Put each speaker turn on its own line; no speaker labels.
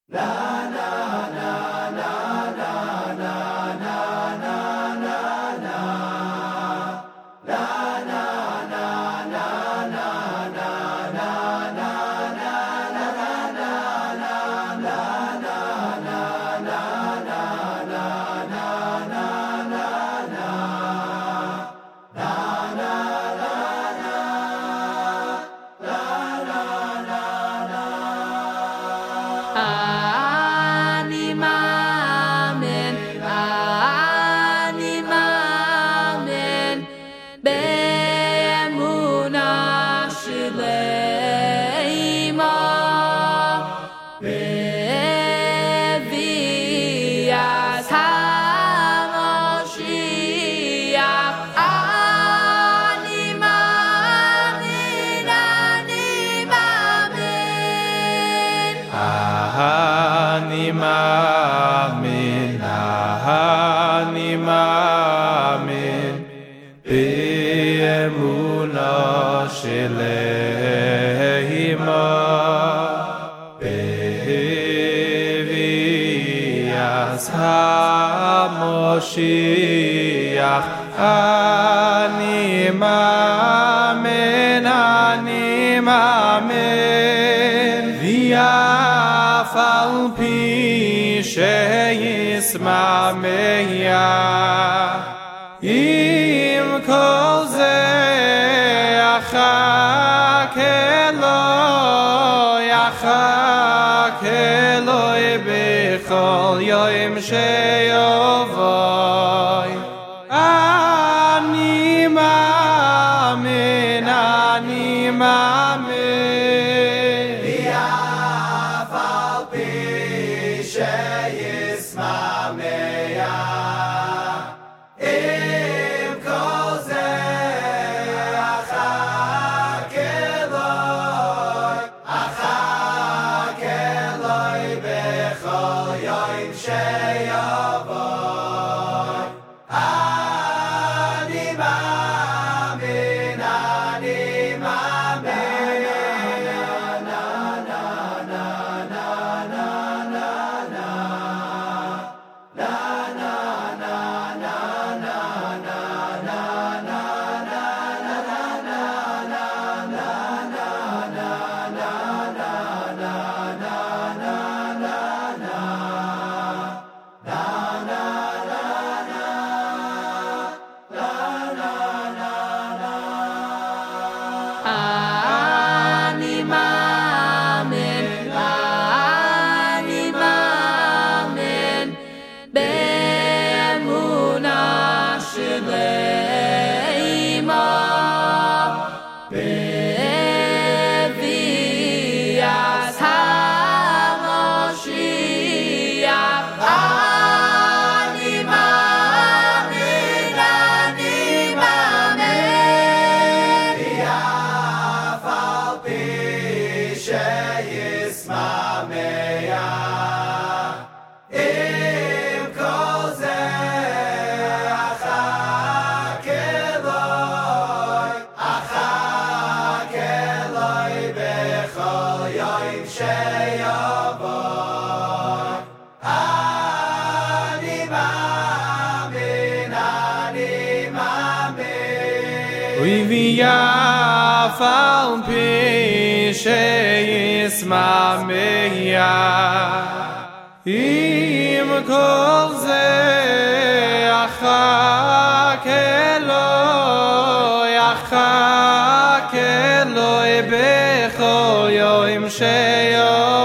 אני מאמין באמונה שלמה בביאת המשיח. אני מאמין באמונה שלמה בביאת המשיח. אני מאמין ואף על פי שישמח עם כל זה אחכה לו בכל יום שיבוא. אני מאמין ואף על פי שישמח עם כל זה אחכה לו בכל יום שיבוא. אני מאמין באמונה שלמה בביאת המשיח. אני מאמין ואף על פי שישמח עם כל זה אחכה לו בכל יום שיבוא. אני מאמין ואף על פי שישמח עם כל זה אחכה לו בכל יום שיבוא.